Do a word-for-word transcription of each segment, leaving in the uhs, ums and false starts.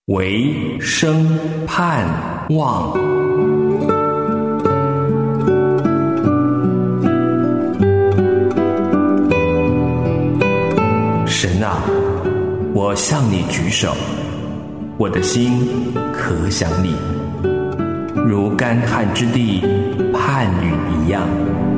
唯生盼望。神啊，我向你举手，我的心可想你，如干旱之地盼雨一样。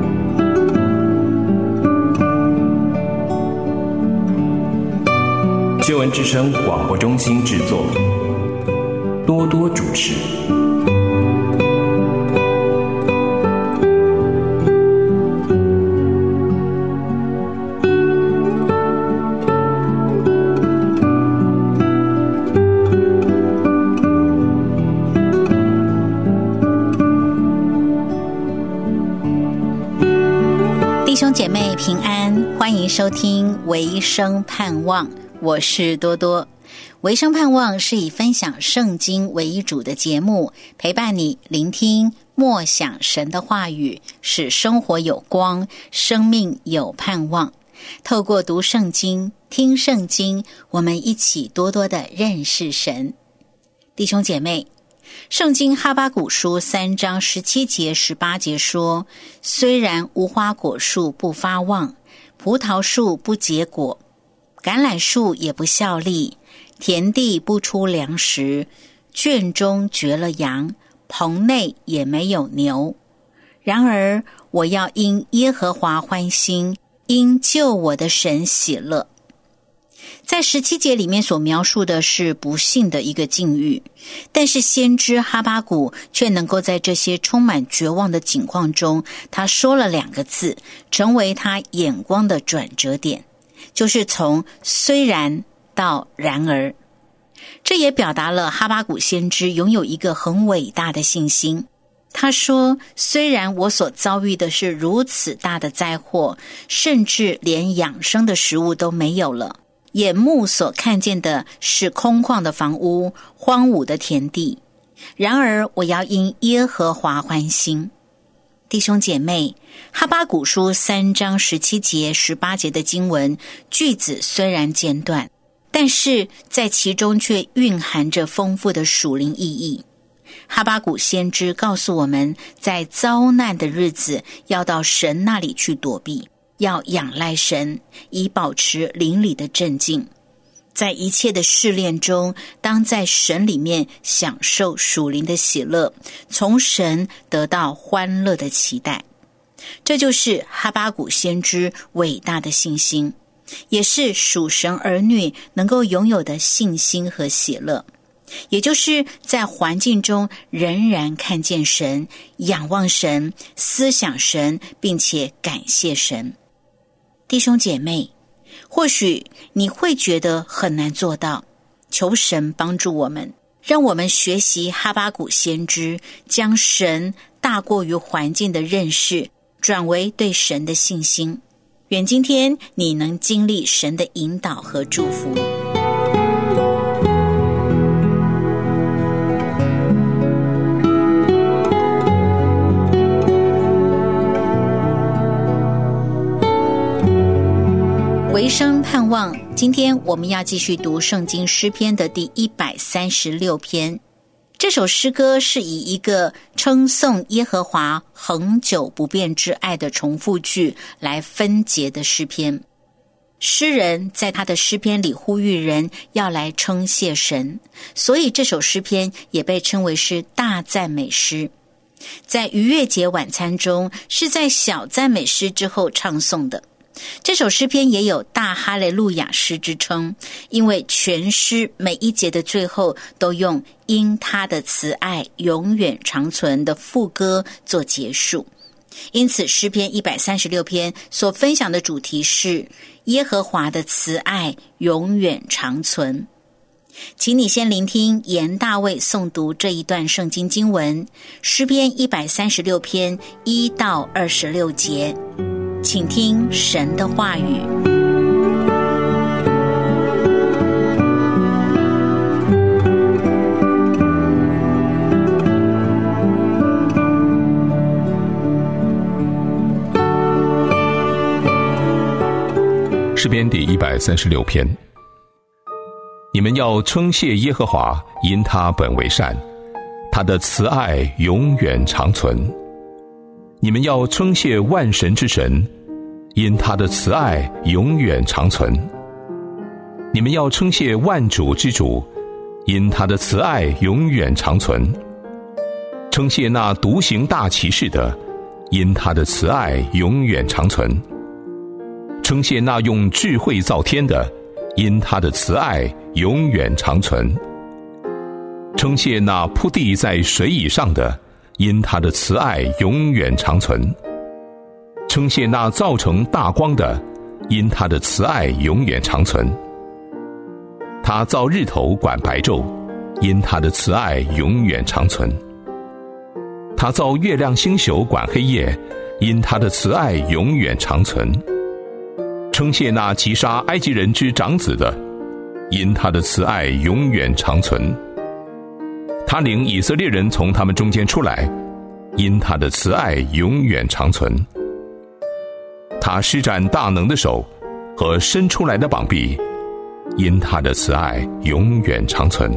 救恩之声广播中心制作，多多主持。 弟兄姐妹平安，欢迎收听唯生盼望，我是多多。唯生盼望是以分享圣经为主的节目，陪伴你聆听默想神的话语，使生活有光，生命有盼望。透过读圣经、听圣经，我们一起多多的认识神。弟兄姐妹，圣经哈巴谷书三章十七节十八节说，虽然无花果树不发旺，葡萄树不结果，橄榄树也不效力，田地不出粮食，圈中绝了羊，棚内也没有牛。然而我要因耶和华欢心，因救我的神喜乐。在十七节里面所描述的是不幸的一个境遇，但是先知哈巴谷却能够在这些充满绝望的境况中，他说了两个字，成为他眼光的转折点，就是从虽然到然而。这也表达了哈巴谷先知拥有一个很伟大的信心。他说，虽然我所遭遇的是如此大的灾祸，甚至连养生的食物都没有了，眼目所看见的是空旷的房屋，荒芜的田地，然而我要因耶和华欢心。弟兄姐妹，哈巴谷书三章十七节十八节的经文句子虽然简短，但是在其中却蕴含着丰富的属灵意义。哈巴谷先知告诉我们，在遭难的日子要到神那里去躲避，要仰赖神，以保持灵里的镇静。在一切的试炼中，当在神里面享受属灵的喜乐，从神得到欢乐的期待。这就是哈巴谷先知伟大的信心，也是属神儿女能够拥有的信心和喜乐，也就是在环境中仍然看见神，仰望神，思想神，并且感谢神。弟兄姐妹，或许你会觉得很难做到，求神帮助我们，让我们学习哈巴谷先知，将神大过于环境的认识转为对神的信心。愿今天你能经历神的引导和祝福。唯生盼望，今天我们要继续读圣经诗篇的第一百三十六篇。这首诗歌是以一个称颂耶和华恒久不变之爱的重复句来分结的诗篇。诗人在他的诗篇里呼吁人要来称谢神，所以这首诗篇也被称为是大赞美诗。在逾越节晚餐中，是在小赞美诗之后唱诵的。这首诗篇也有大哈利路亚诗之称，因为全诗每一节的最后都用因他的慈爱永远长存的副歌做结束。因此诗篇一百三十六篇所分享的主题是耶和华的慈爱永远长存。请你先聆听严大卫诵读这一段圣经经文，诗篇一百三十六篇一到二十六节。请听神的话语。 诗篇第一百三十六篇。 你们要称谢耶和华，因他本为善，他的慈爱永远长存。你们要称谢万神之神，因他的慈爱永远长存。你们要称谢万主之主，因他的慈爱永远长存。称谢那独行大奇事的，因他的慈爱永远长存。称谢那用智慧造天的，因他的慈爱永远长存。称谢那铺地在水以上的，因他的慈爱永远长存。称谢那造成大光的，因他的慈爱永远长存。他造日头管白昼，因他的慈爱永远长存。他造月亮星宿管黑夜，因他的慈爱永远长存。称谢那击杀埃及人之长子的，因他的慈爱永远长存。他领以色列人从他们中间出来，因他的慈爱永远长存。他施展大能的手和伸出来的膀臂，因他的慈爱永远长存。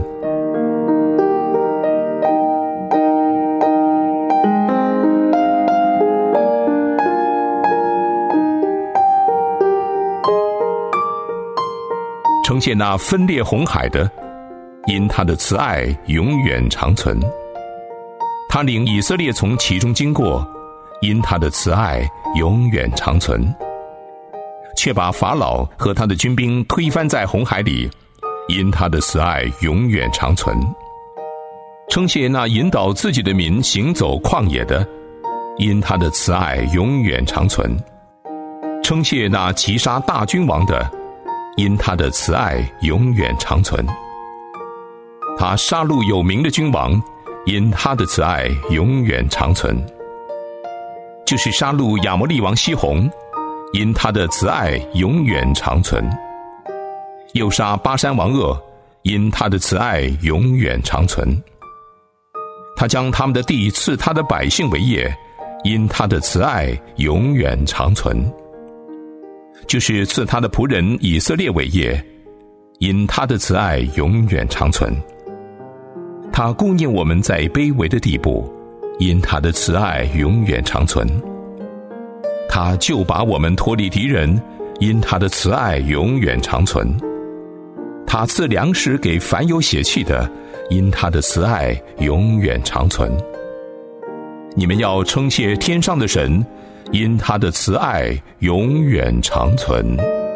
称谢那分裂红海的，因他的慈爱永远长存。他领以色列从其中经过，因他的慈爱永远长存。却把法老和他的军兵推翻在红海里，因他的慈爱永远长存。称谢那引导自己的民行走旷野的，因他的慈爱永远长存。称谢那击杀大君王的，因他的慈爱永远长存。他杀戮有名的君王，因他的慈爱永远长存。就是杀戮亚摩利王西宏，因他的慈爱永远长存。又杀巴山王噩，因他的慈爱永远长存。他将他们的地赐他的百姓为业，因他的慈爱永远长存。就是赐他的仆人以色列为业，因他的慈爱永远长存。他顾念我们在卑微的地步，因他的慈爱永远长存。他救拔我们脱离敌人，因他的慈爱永远长存。他赐粮食给凡有血气的，因他的慈爱永远长存。你们要称谢天上的神，因他的慈爱永远长存。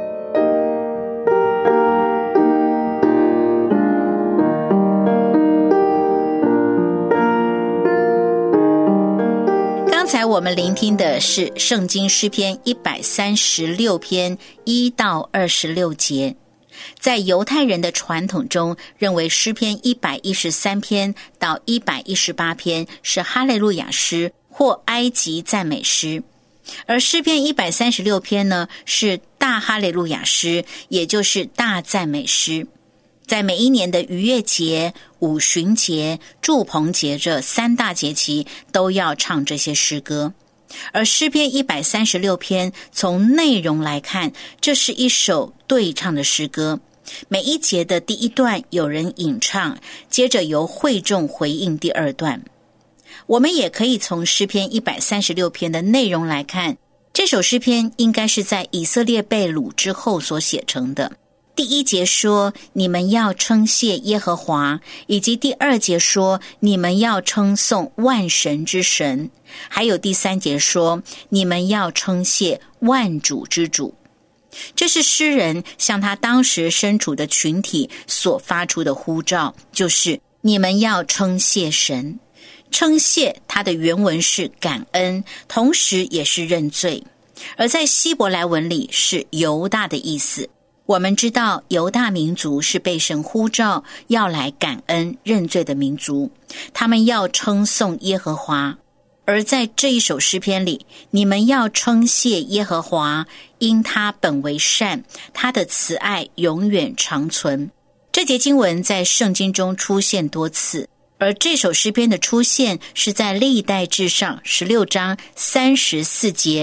刚才我们聆听的是圣经诗篇一百三十六篇一到二十六节。在犹太人的传统中，认为诗篇一百一十三篇到一百一十八篇是哈利路亚诗或埃及赞美诗，而诗篇一百三十六篇呢是大哈利路亚诗，也就是大赞美诗。在每一年的逾越节、五旬节、住棚节这三大节期都要唱这些诗歌。而诗篇一百三十六篇从内容来看，这是一首对唱的诗歌。每一节的第一段有人引唱，接着由会众回应第二段。我们也可以从诗篇一百三十六篇的内容来看，这首诗篇应该是在以色列被掳之后所写成的。第一节说你们要称谢耶和华，以及第二节说你们要称颂万神之神，还有第三节说你们要称谢万主之主。这是诗人向他当时身处的群体所发出的呼召，就是你们要称谢神。称谢它的原文是感恩，同时也是认罪，而在希伯来文里是犹大的意思。我们知道犹大民族是被神呼召要来感恩认罪的民族，他们要称颂耶和华。而在这一首诗篇里，你们要称谢耶和华，因他本为善，他的慈爱永远长存。这节经文在圣经中出现多次，而这首诗篇的出现是在历代志上十六章三十四节，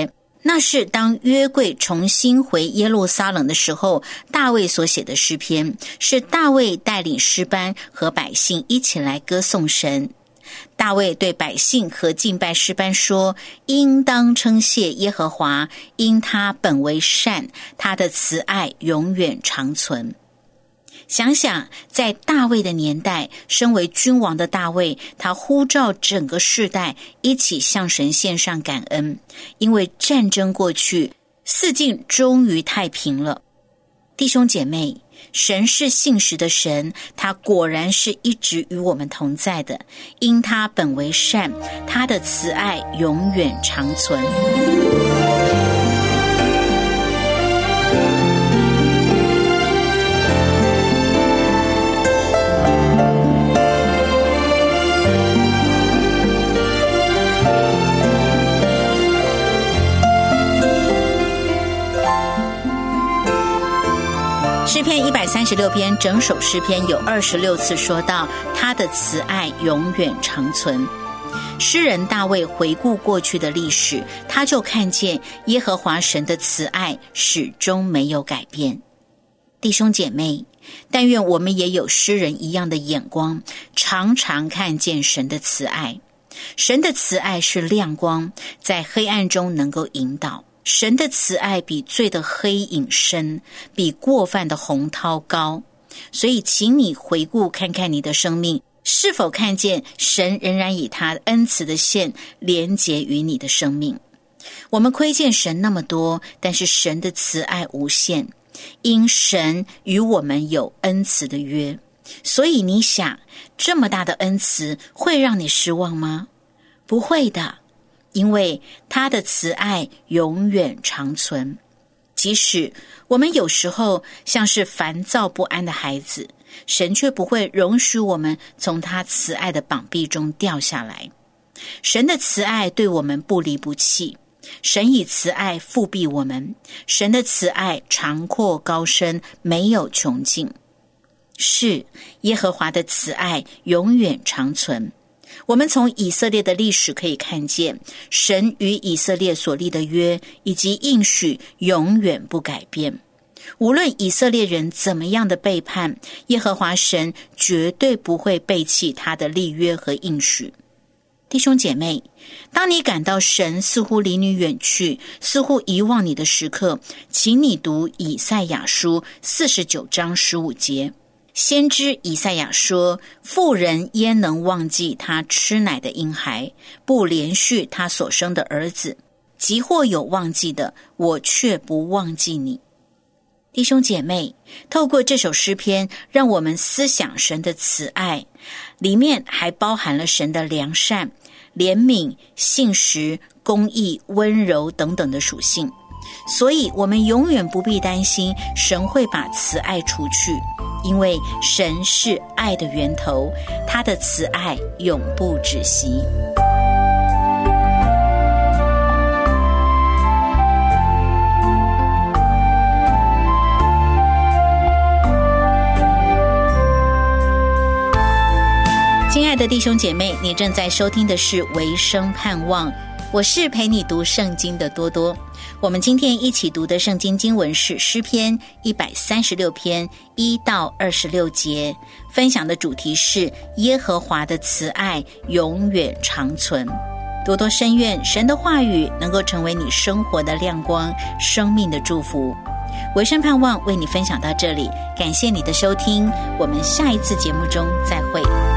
那是当约柜重新回耶路撒冷的时候，大卫所写的诗篇，是大卫带领诗班和百姓一起来歌颂神。大卫对百姓和敬拜诗班说，应当称谢耶和华，因他本为善，他的慈爱永远长存。想想在大卫的年代，身为君王的大卫，他呼召整个世代一起向神献上感恩，因为战争过去，四境终于太平了。弟兄姐妹，神是信实的神，他果然是一直与我们同在的，因他本为善，他的慈爱永远长存。诗篇一百三十六篇，整首诗篇有二十六次说到他的慈爱永远长存。诗人大卫回顾过去的历史，他就看见耶和华神的慈爱始终没有改变。弟兄姐妹，但愿我们也有诗人一样的眼光，常常看见神的慈爱。神的慈爱是亮光，在黑暗中能够引导。神的慈爱比罪的黑影深，比过犯的洪涛高。所以请你回顾看看你的生命，是否看见神仍然以他恩慈的线连结于你的生命。我们亏欠神那么多，但是神的慈爱无限，因神与我们有恩慈的约。所以你想，这么大的恩慈会让你失望吗？不会的，因为他的慈爱永远长存。即使我们有时候像是烦躁不安的孩子，神却不会容许我们从他慈爱的膀臂中掉下来。神的慈爱对我们不离不弃，神以慈爱复庇我们，神的慈爱长阔高深，没有穷尽。是，耶和华的慈爱永远长存。我们从以色列的历史可以看见，神与以色列所立的约以及应许永远不改变。无论以色列人怎么样的背叛，耶和华神绝对不会背弃他的立约和应许。弟兄姐妹，当你感到神似乎离你远去，似乎遗忘你的时刻，请你读以赛亚书四十九章十五节。先知以赛亚说，妇人焉能忘记她吃奶的婴孩，不连续她所生的儿子？即或有忘记的，我却不忘记你。弟兄姐妹，透过这首诗篇，让我们思想神的慈爱，里面还包含了神的良善、怜悯、信实、公义、温柔等等的属性。所以我们永远不必担心神会把慈爱除去，因为神是爱的源头，他的慈爱永不止息。亲爱的弟兄姐妹，你正在收听的是维生盼望，我是陪你读圣经的多多。我们今天一起读的圣经经文是诗篇一百三十六篇一到二十六节，分享的主题是耶和华的慈爱永远长存。多多深愿神的话语能够成为你生活的亮光，生命的祝福。维生盼望为你分享到这里，感谢你的收听，我们下一次节目中再会。